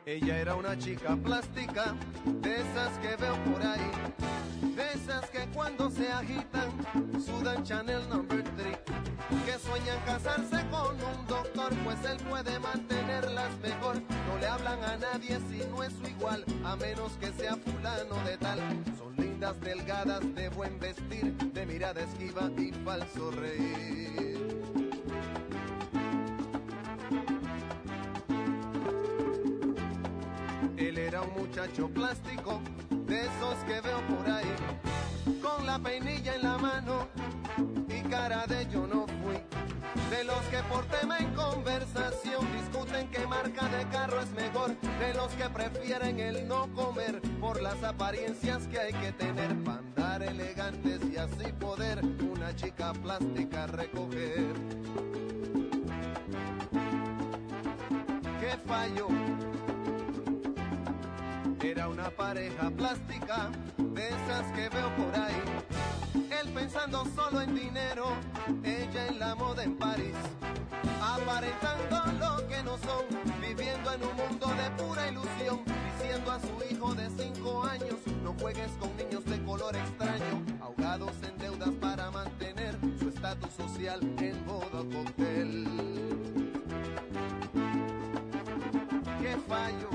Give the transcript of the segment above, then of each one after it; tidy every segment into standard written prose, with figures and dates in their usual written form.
Ella era una chica plástica, de esas que veo por ahí, de esas que cuando se agitan sudan Chanel No. 3, que sueñan casarse con un doctor, pues él puede mantenerlas mejor. No le hablan a nadie si no es su igual, a menos que sea fulano de tal. Son lindas, delgadas, de buen vestir, de mirada esquiva y falso reír. Él era un muchacho plástico, de esos que veo por ahí, con la peinilla en la mano y cara de yo no fui. De los que por tema en conversación discuten qué marca de carro es mejor. De los que prefieren el no comer por las apariencias que hay que tener para andar elegantes y así poder una chica plástica recoger. ¿Qué fallo? Era una pareja plástica, de esas que veo por ahí. Él pensando solo en dinero, ella en la moda en París. Aparentando lo que no son, viviendo en un mundo de pura ilusión. Diciendo a su hijo de 5 años, no juegues con niños de color extraño. Ahogados en deudas para mantener su estatus social en boda o cóctel. ¿Qué fallo?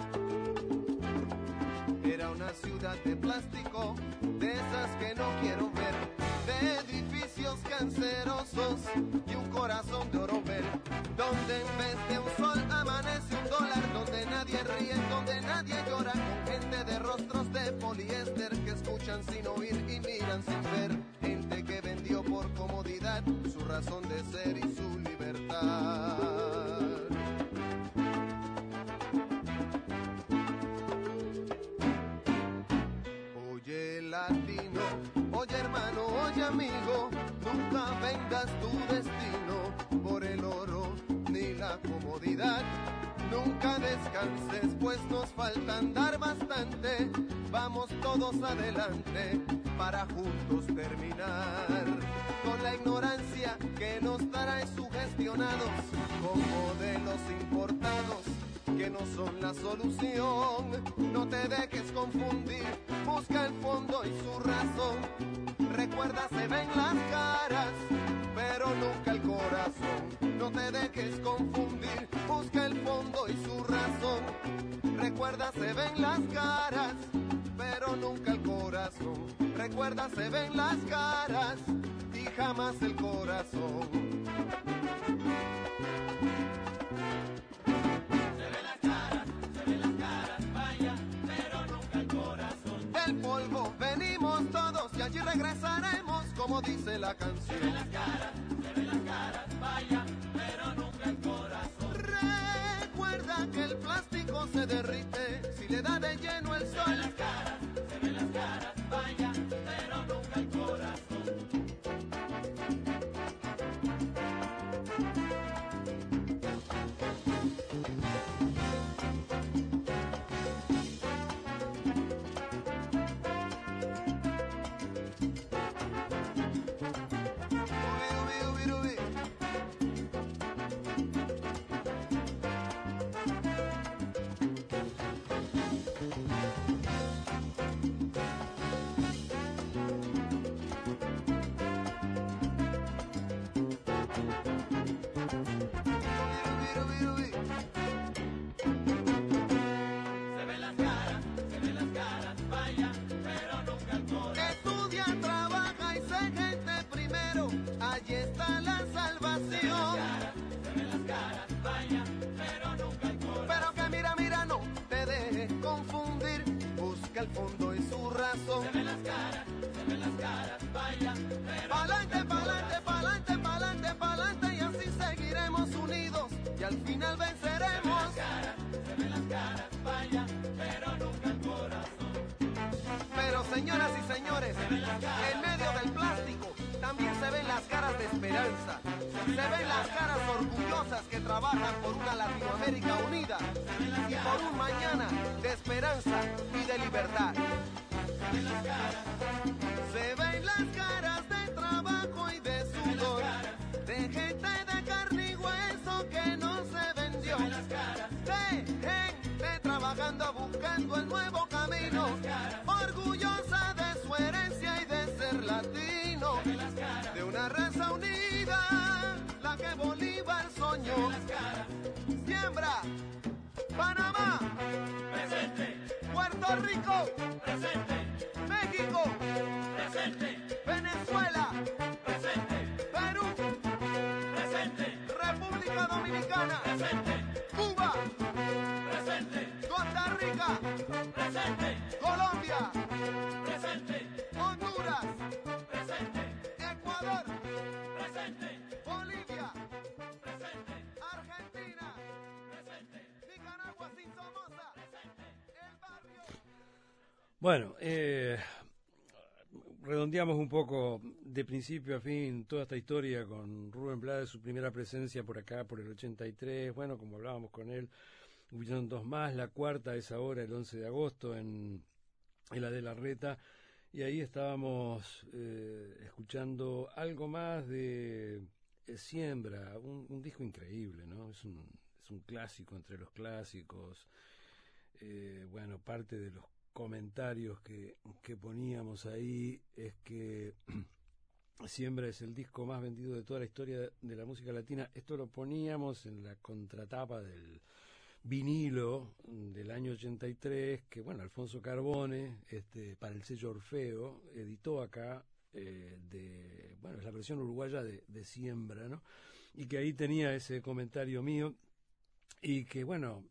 Era una ciudad de plástico, de esas que no quiero ver, de edificios cancerosos y un corazón de oro ver, donde en vez de un sol amanece un dólar, donde nadie ríe, donde nadie llora, con gente de rostros de poliéster que escuchan sin oír y miran sin ver, gente que vendió por comodidad su razón de ser y su libertad. Oye latino, oye hermano, oye amigo, nunca vendas tu destino por el oro ni la comodidad. Nunca descanses, pues nos falta andar bastante. Vamos todos adelante para juntos terminar con la ignorancia que nos trae sugestionados con modelos importados que no son la solución. No te dejes confundir, busca el fondo y su razón. Recuerda, se ven las caras, pero nunca el corazón. No te dejes confundir, busca el fondo y su razón. Recuerda, se ven las caras, pero nunca el corazón. Recuerda, se ven las caras y jamás el corazón. Polvo, venimos todos y allí regresaremos, como dice la canción. Se ven las caras, vaya, pero nunca el corazón. Recuerda que el plástico se derrite si le da de lleno el sol. Se ven las caras, vaya, pero nunca el corazón. Allí está la salvación. Se ven las caras, vaya, pero nunca el corazón. Pero que mira, no te dejes confundir. Busca el fondo y su razón. Se ven las caras, vaya, pero pa'lante, pa'lante, pa'lante, pa'lante, pa'lante, y así seguiremos unidos y al final venceremos. Se ven las caras, vaya, pero nunca el corazón. Pero señoras y señores, en medio del plástico también se ven las caras de esperanza. Se ven las caras orgullosas que trabajan por una Latinoamérica unida y por un mañana de esperanza y de libertad. Se ven las caras de trabajo y de sudor, de gente de carne y hueso que no se vendió, de gente siguiendo el nuevo camino, orgullosa de su herencia y de ser latino, de una raza unida, la que Bolívar soñó. Siembra, Panamá, presente, Puerto Rico, presente, México, presente, Venezuela, presente, Perú, presente, República Dominicana, presente, Cuba, presente, Costa Rica, presente, Colombia, presente, Honduras, presente, Ecuador, presente, Bolivia, presente, Argentina, presente, Nicaragua sin Somoza, el barrio. Bueno, redondeamos un poco de principio a fin toda esta historia con Rubén Blades, su primera presencia por acá por el 83, bueno, como hablábamos con él, hubieron dos más, la cuarta es ahora el 11 de agosto en la de la Reta, y ahí estábamos escuchando algo más de Siembra, un disco increíble, ¿no? Es un clásico entre los clásicos, bueno, parte de los comentarios que poníamos ahí es que Siembra es el disco más vendido de toda la historia de la música latina. Esto lo poníamos en la contratapa del vinilo del año 83, que bueno, Alfonso Carbone, para el sello Orfeo, editó acá, bueno, es la versión uruguaya de Siembra, ¿no? Y que ahí tenía ese comentario mío, y que bueno,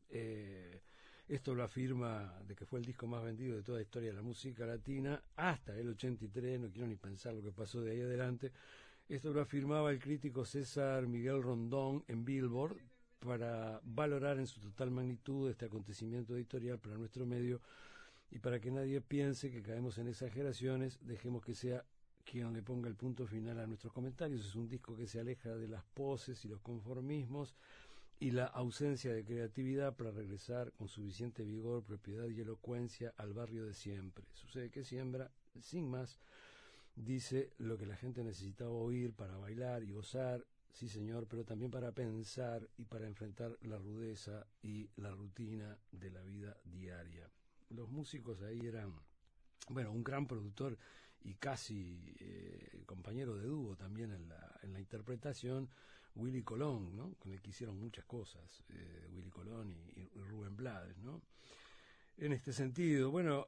esto lo afirma de que fue el disco más vendido de toda la historia de la música latina hasta el 83, no quiero ni pensar lo que pasó de ahí adelante. Esto lo afirmaba el crítico César Miguel Rondón en Billboard para valorar en su total magnitud este acontecimiento editorial para nuestro medio, y para que nadie piense que caemos en exageraciones, dejemos que sea quien le ponga el punto final a nuestros comentarios. Es un disco que se aleja de las poses y los conformismos y la ausencia de creatividad para regresar con suficiente vigor, propiedad y elocuencia al barrio de siempre. Sucede que Siembra, sin más, dice lo que la gente necesitaba oír para bailar y gozar, sí señor, pero también para pensar y para enfrentar la rudeza y la rutina de la vida diaria. Los músicos ahí eran, bueno, un gran productor y casi compañero de dúo también en la interpretación, Willy Colón, ¿no? Con el que hicieron muchas cosas, Willy Colón y Rubén Blades, ¿no? En este sentido, bueno,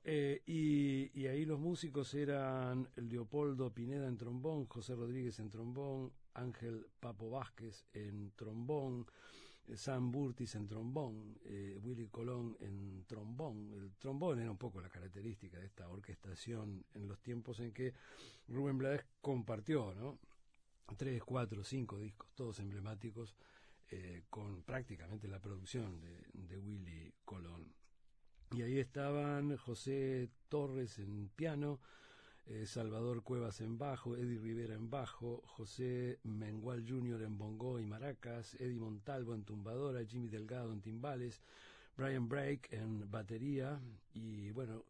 y ahí los músicos eran Leopoldo Pineda en trombón, José Rodríguez en trombón, Ángel Papo Vázquez en trombón, Sam Burtis en trombón, Willy Colón en trombón. El trombón era un poco la característica de esta orquestación en los tiempos en que Rubén Blades compartió, ¿no? 3, 4, 5 discos, todos emblemáticos, con prácticamente la producción de Willy Colón. Y ahí estaban José Torres en piano, Salvador Cuevas en bajo, Eddie Rivera en bajo, José Mengual Jr. en bongo y maracas, Eddie Montalvo en tumbadora, Jimmy Delgado en timbales, Brian Brake en batería, y bueno,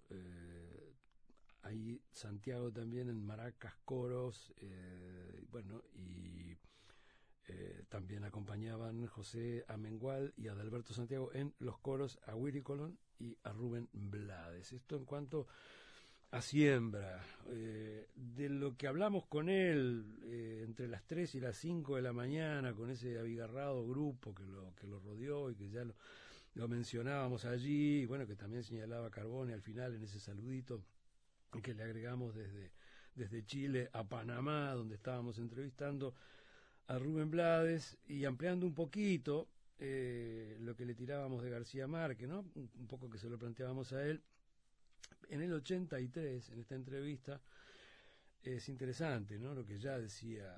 ahí Santiago también en maracas, coros, bueno, y también acompañaban José Amengual y Adalberto Santiago en los coros, a Willy Colón y a Rubén Blades. Esto en cuanto a Siembra. De lo que hablamos con él entre las 3 y las 5 de la mañana, con ese abigarrado grupo que lo rodeó y que ya lo mencionábamos allí, y bueno, que también señalaba Carbone al final en ese saludito que le agregamos desde Chile a Panamá, donde estábamos entrevistando a Rubén Blades, y ampliando un poquito lo que le tirábamos de García Márquez, ¿no? Un poco que se lo planteábamos a él. En el 83, en esta entrevista, es interesante, ¿no? Lo que ya decía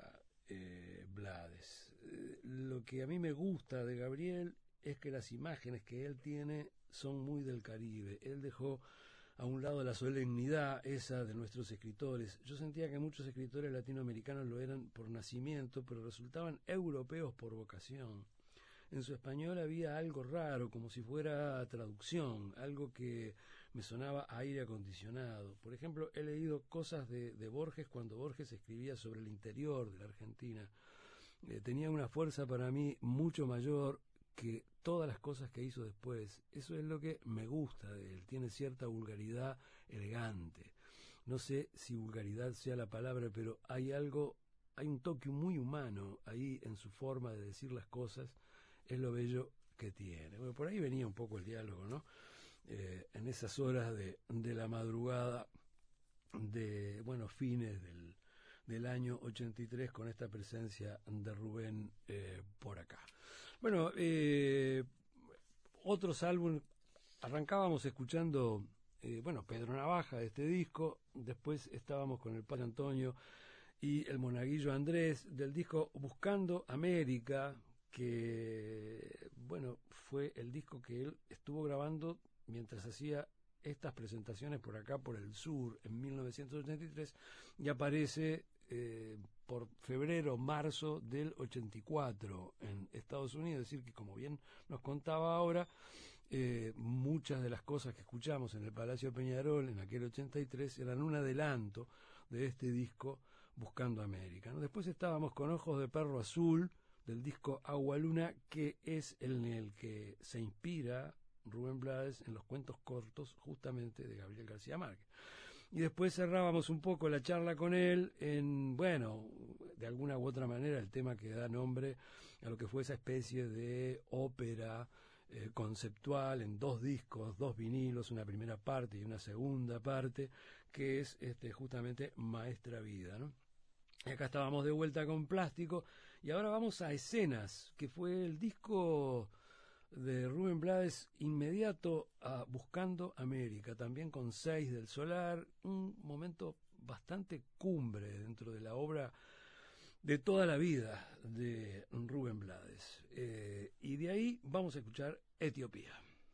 Blades. Lo que a mí me gusta de Gabriel es que las imágenes que él tiene son muy del Caribe. Él dejó a un lado la solemnidad esa de nuestros escritores. Yo sentía que muchos escritores latinoamericanos lo eran por nacimiento, pero resultaban europeos por vocación. En su español había algo raro, como si fuera traducción, algo que me sonaba a aire acondicionado. Por ejemplo, he leído cosas de Borges cuando Borges escribía sobre el interior de la Argentina. Tenía una fuerza para mí mucho mayor que todas las cosas que hizo después. Eso es lo que me gusta de él. Tiene cierta vulgaridad elegante. No sé si vulgaridad sea la palabra, pero hay algo, hay un toque muy humano ahí en su forma de decir las cosas. Es lo bello que tiene. Bueno, por ahí venía un poco el diálogo, ¿no? En esas horas de la madrugada de, bueno, fines del año 83, con esta presencia de Rubén por acá. Bueno, otros álbumes, arrancábamos escuchando, bueno, Pedro Navaja de este disco, después estábamos con el Padre Antonio y el Monaguillo Andrés del disco Buscando América, que, bueno, fue el disco que él estuvo grabando mientras hacía estas presentaciones por acá, por el sur, en 1983, y aparece por febrero, marzo del 84 en Estados Unidos. Es decir, que como bien nos contaba ahora, muchas de las cosas que escuchamos en el Palacio Peñarol en aquel 83 eran un adelanto de este disco Buscando América, ¿no? Después estábamos con Ojos de Perro Azul, del disco Agua Luna, que es en el que se inspira Rubén Blades en los cuentos cortos justamente de Gabriel García Márquez. Y después cerrábamos un poco la charla con él en, bueno, de alguna u otra manera el tema que da nombre a lo que fue esa especie de ópera conceptual en 2 discos, 2 vinilos, una primera parte y una segunda parte, que es justamente Maestra Vida, ¿no? Y acá estábamos de vuelta con Plástico y ahora vamos a Escenas, que fue el disco de Rubén Blades inmediato a Buscando América, también con 6 del Solar, un momento bastante cumbre dentro de la obra de toda la vida de Rubén Blades. Y de ahí vamos a escuchar Etiopía.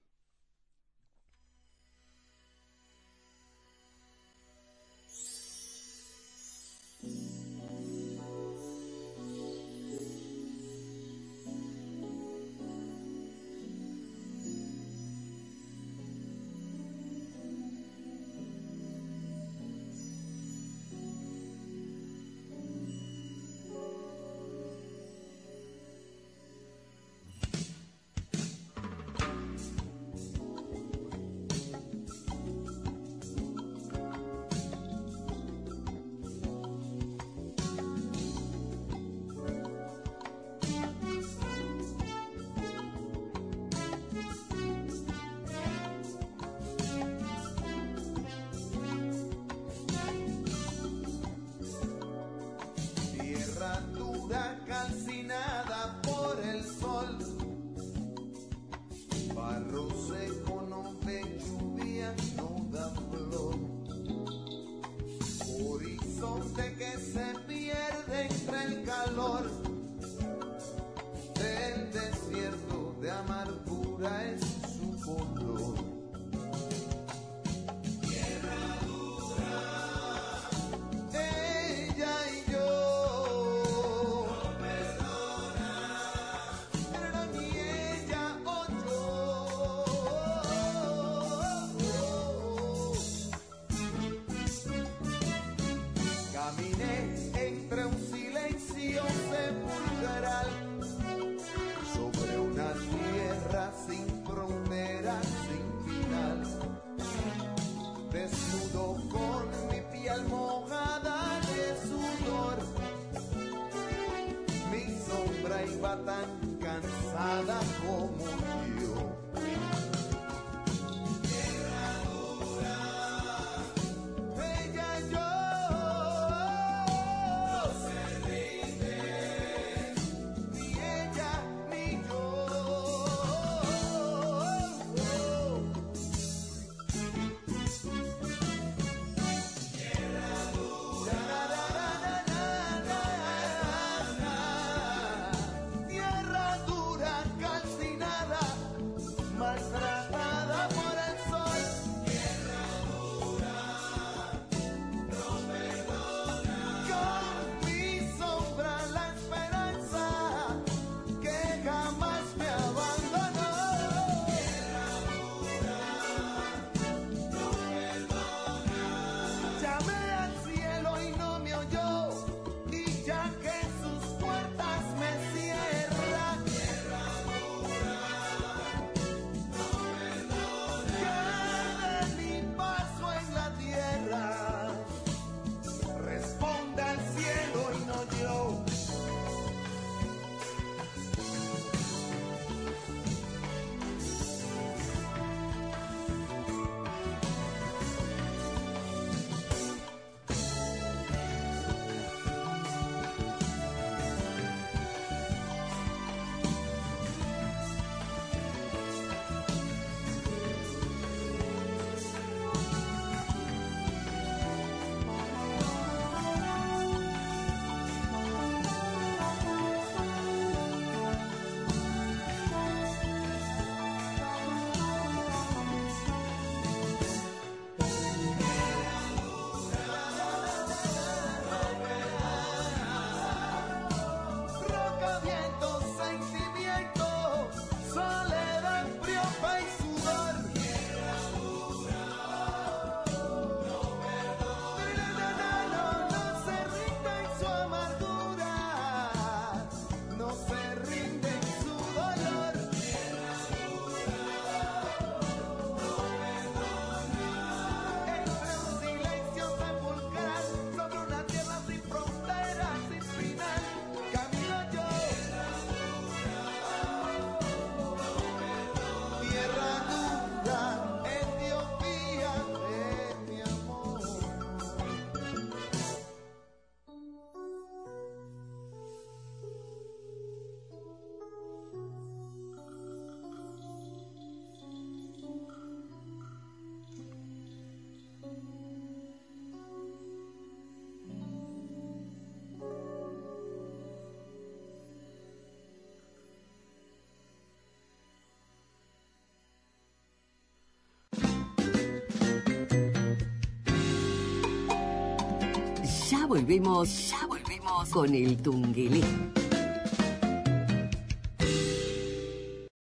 Tan cansada como yo. Tierra dura, ella y yo, no se rinde, ni ella ni yo. Tierra dura, tierra Ya volvemos con el Tunguelé.